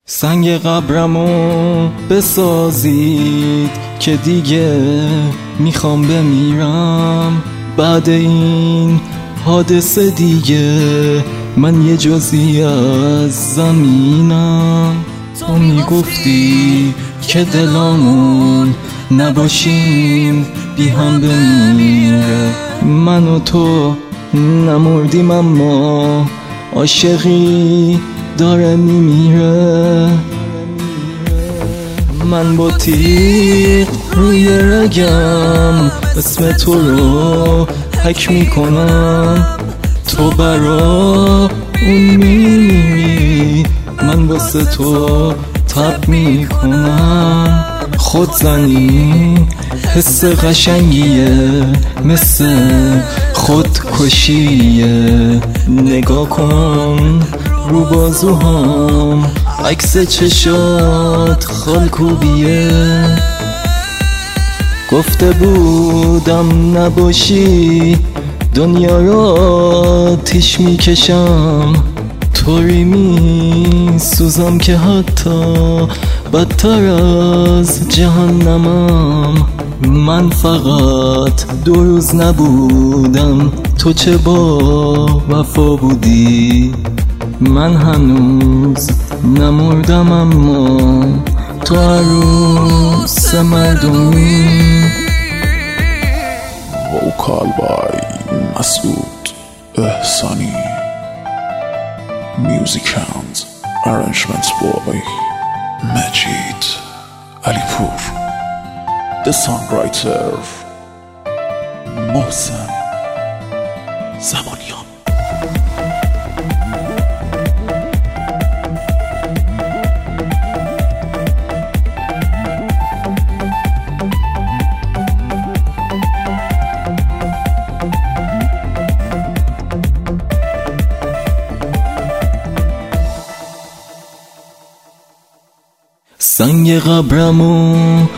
سنگ قبرمو بسازید که دیگه میخوام بمیرم. بعد این حادثه دیگه من یه جزئی از زمینم. تو میگفتی که دلامون نباشیم بی هم بمیره. من و تو نمردیم اما عاشقی داره میمیره. من با تیغ روی رگم اسم تو رو حک میکنم. تو برا اون میمیری، من واسه تو تب میکنم. خودزنی حس قشنگیه مثل خودکشیه. نگاه کن رو بازوهام، عکس چشات خالکوبیه. گفته بودم نباشی دنیا را آتیش میکشم. طوری میسوزم که حتی بدتر از جهنمم. من فقط 2 روز نبودم، تو چه با وفا بودی. من هنوز نمردم اما تو عروس مردمی. وکال بای مسعود احسانی. Music and arrangements by Majid Alipur. The songwriter محسن زمانیان. سنگ قبرمو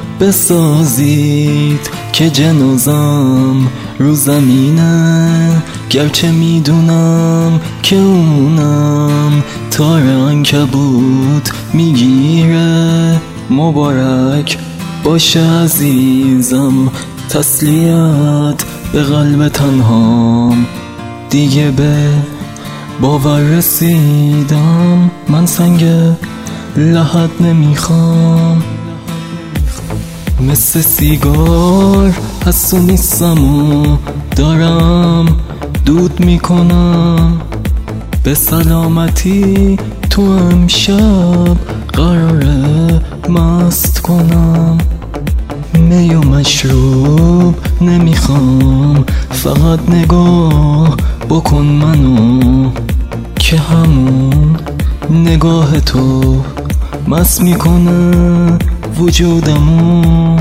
بسازید که جنازم رو زمینه. گرچه میدونم که اونم تار عنکبوت میگیره. مبارک باشه عزیزم، تسلیت به قلب تنهام. دیگه به باور رسیدم، من سنگ لحد نمیخوام. مثل سیگار حسو نیستم و دارم دود میکنم. به سلامتی تو امشب قراره مست کنم. می و مشروب نمیخوام، فقط نگاه بکن منو که همون نگاه تو مست میکنه وجودمو.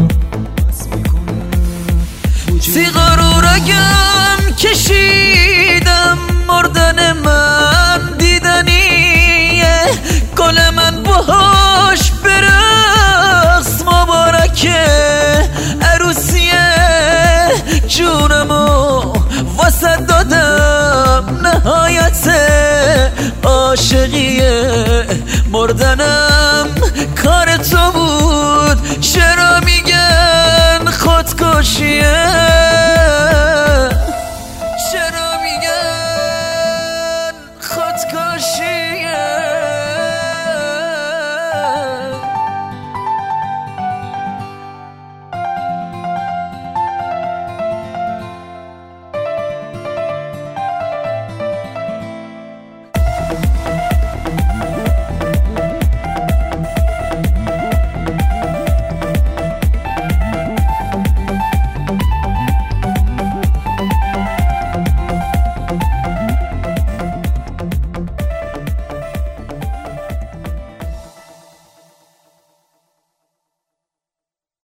سیگار و رگم کشیدم، مردن من دیدنیه. گل من باهاش برقص، مبارکه عروسیه. جونمو واسه دادم، نهایت عاشقیه. مردنم